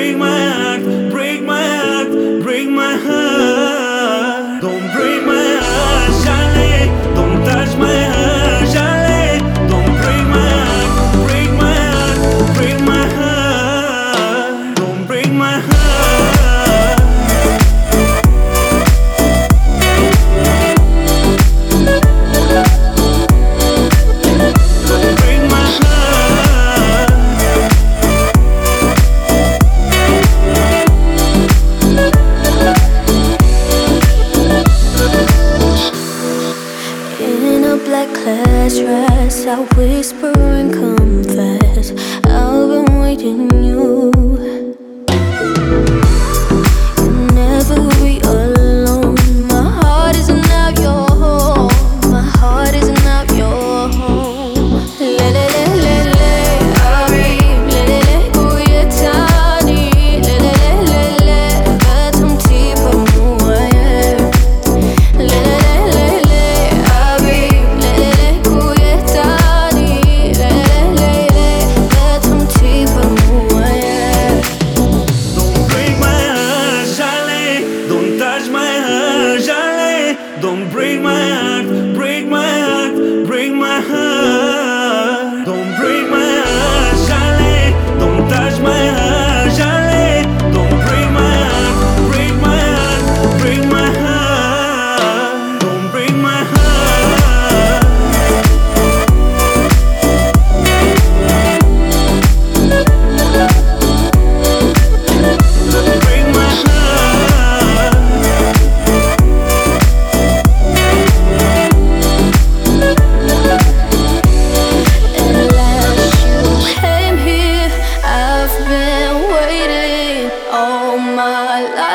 break my heart, break my heart, break my heart. Don't break my heart, Charlie. Don't touch my heart, Charlie. Don't break my heart, break my heart, break my heart. Don't break my heart. Black class dress, I whisper and confess I've been waiting you. You'll never be alone. My heart is now your home. My heart is now your home. Le le le le le, arrive. Le le le, cuyetani. Le le le le le, betum tipo muayer. Le le le le, arrive. Don't break my heart, break my heart, break my heart. Don't break my heart, Charlie. Don't touch my heart, Charlie. Don't break my heart, break my heart, break my heart. Don't break my heart. All my life